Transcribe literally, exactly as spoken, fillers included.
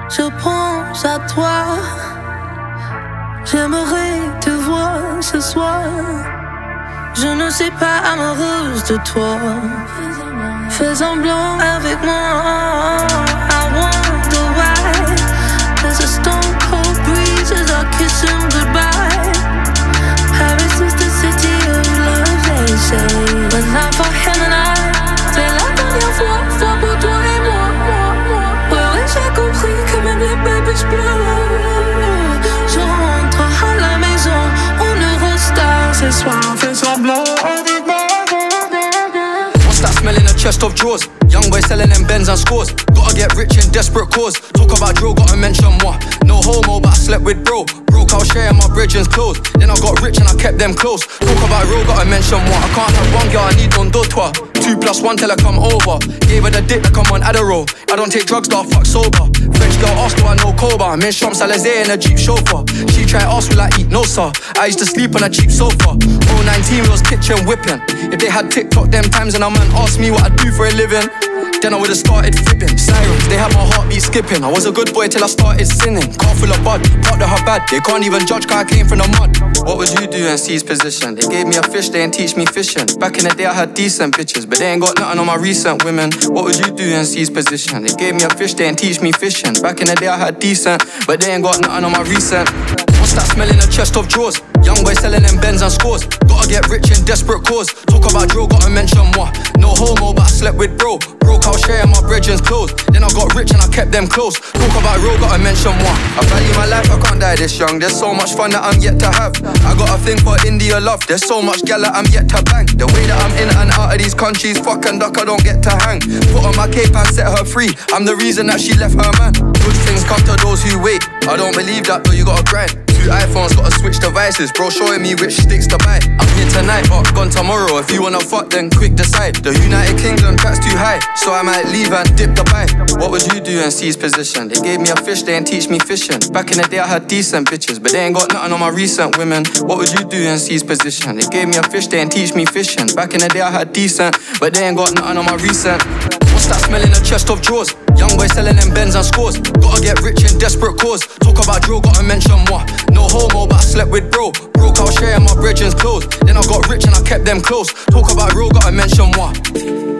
Je pense à toi. J'aimerais te voir ce soir. Je ne suis pas amoureuse de toi. Fais semblant avec moi. I wonder why there's a stone cold breeze as I kiss him goodbye. Paris is the city of love, they say. But not for him and I. C'est la dernière fois, fois pour toi et moi, moi, moi. Ouais, ouais, j'ai compris que même les bébés pleurent. Je rentre à la maison, on ne restart ce soir, fais semblant avec moi. What's that smell in a chest of drawers? Young boy selling them Benz and scores. Gotta get rich in desperate cause. Talk about drill, gotta mention moi. No homo, but I slept with bro. Broke out sharing my bridges clothes. Then I got rich and I kept them close. Talk about real, gotta mention moi. I can't have one girl, I need one d'autres. Two plus one till I come over. Gave her the dick like I'm on Adderall. I don't take drugs, though I fuck sober. French girl asked do I know Koba. Me and Champs Alizé in a Jeep chauffeur. She try ask will I eat, no sir. I used to sleep on a cheap sofa. oh nineteen was kitchen whipping. If they had TikTok them times and a man asked me what I do for a living, then I would've started flipping. Sirens, they had my heartbeat skipping. I was a good boy till I started sinning. Car full of bud, part of her bad. They can't even judge cause I came from the mud. What would you do in C's position? They gave me a fish, they ain't teach me fishing. Back in the day I had decent bitches, but they ain't got nothing on my recent women. What would you do in C's position? They gave me a fish, they ain't teach me fishing. Back in the day I had decent, but they ain't got nothing on my recent. What's that smell in a chest of drawers? Young boy selling them Benz and scores. Gotta get rich in desperate cause. Talk about drill, gotta mention moi. No homo, but I slept with bro. Broke out sharing my bridges clothes. Then I got rich and I kept them close. Talk about real, gotta mention moi. I value my life, I can't die this young. There's so much fun that I'm yet to have. I got a thing for India love. There's so much gal that I'm yet to bang. The way that I'm in and out of these countries, fuck and duck, I don't get to hang. Put on my cape and set her free. I'm the reason that she left her man. Good things come to those who wait. I don't believe that, though you gotta grind. Two iPhones, gotta switch devices. Bro showing me which sticks to buy. I'm here tonight, but gone tomorrow. If you wanna fuck, then quick decide. The United Kingdom tax too high, so I might leave and dip the bite. What would you do in C's position? They gave me a fish, they ain't teach me fishing. Back in the day I had decent bitches, but they ain't got nothing on my recent women. What would you do in C's position? They gave me a fish, they ain't teach me fishing. Back in the day I had decent, but they ain't got nothing on my recent. What's that smell in a chest of drawers? Young boy selling them Benz and scores. Gotta get rich in desperate cause. Talk about drill, gotta mention moi. No homo, but I slept with bro. Broke out sharing my bridges clothes. Then I got rich and I kept them close. Talk about real, gotta mention moi.